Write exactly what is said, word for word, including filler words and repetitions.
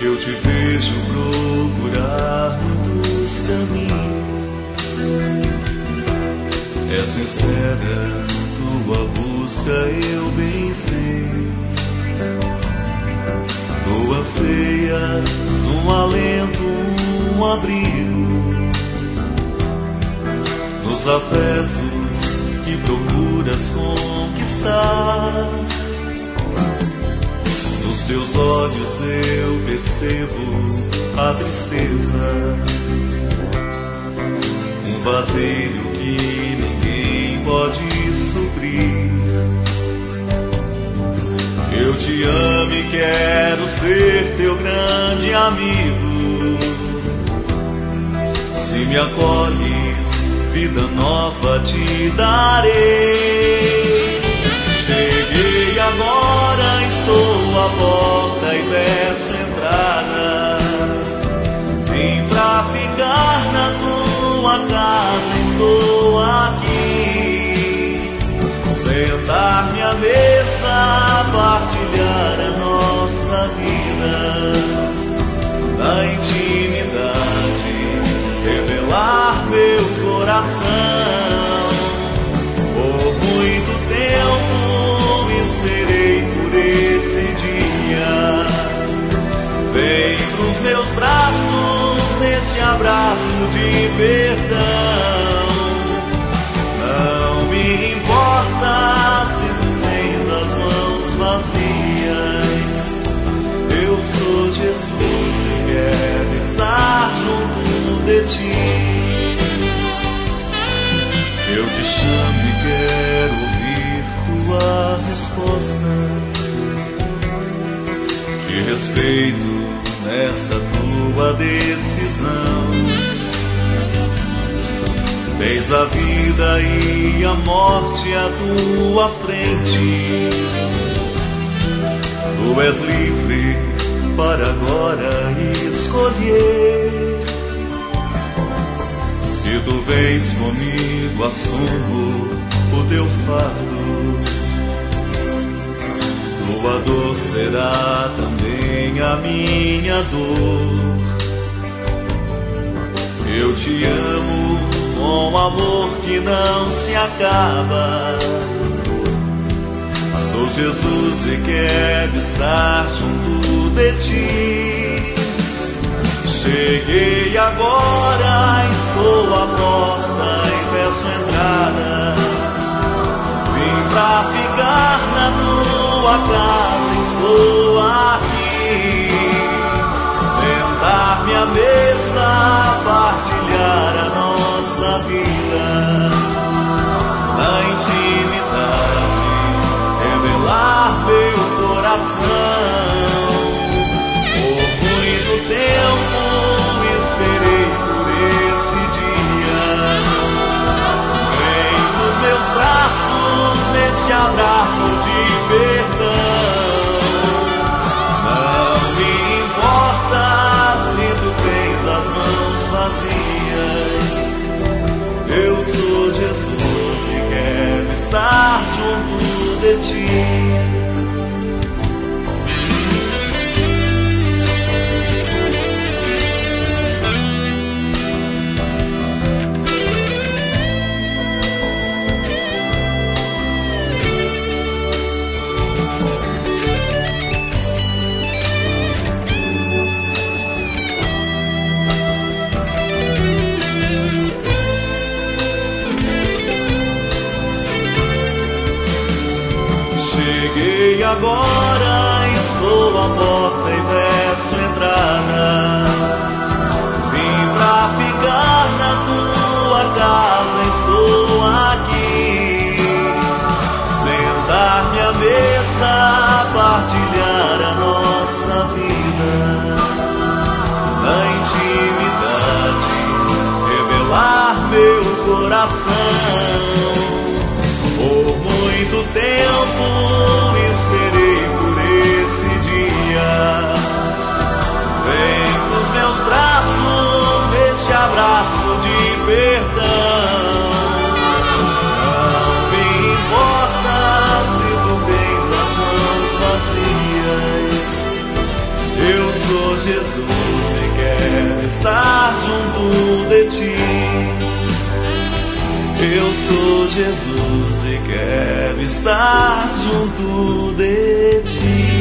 Eu te vejo procurar muitos caminhos. É sincera tua busca, eu bem sei. Tu anseias um alento, um abrigo nos afetos que procuras conquistar. Nos teus olhos eu percebo a tristeza, um vazio que ninguém pode suprir. Eu te amo e quero ser teu grande amigo. Se me acolhes, vida nova te darei. Cheguei agora, estou à porta e peço entrada. Vim pra ficar na tua casa, estou aqui. Sentar-me à mesa, partilhar a nossa vida. Na intimidade, revelar meu coração. Por muito tempo esperei por esse dia. Vem pros meus braços, nesse abraço de perdão. Não me importa se tu tens as mãos vazias. Eu sou Jesus e quero estar junto de ti. Eu te chamo e quero ouvir tua resposta. Te respeito nesta tua decisão. Tens a vida e a morte à tua frente. Tu és livre para agora escolher. Se tu vens comigo, assumo o teu fardo. Tua dor será também a minha dor. Eu te amo com amor que não se acaba. Sou Jesus e quero estar junto de ti. Cheguei agora, estou à porta e peço entrada. Vim pra ficar na tua casa, estou aqui. Sentar-me à mesa, partilhar a nossa vida. Na intimidade, revelar meu coração. Por muito tempo esperei por esse dia. Vem nos meus braços, neste abraço de perdão. Não me importa se tu tens as mãos vazias. Eu sou Jesus e quero estar junto de ti. Cheguei agora, estou à porta e peço entrada. Vim pra ficar na tua casa, estou aqui. Sentar-me à mesa, partilhar a nossa vida. Na intimidade, revelar meu coração. Por muito tempo esperei por esse dia. Vem nos meus braços, neste abraço de perdão. Não me importa se tu tens as mãos vazias. Eu sou Jesus e quero estar junto de ti. Eu sou Jesus e quero estar junto de ti.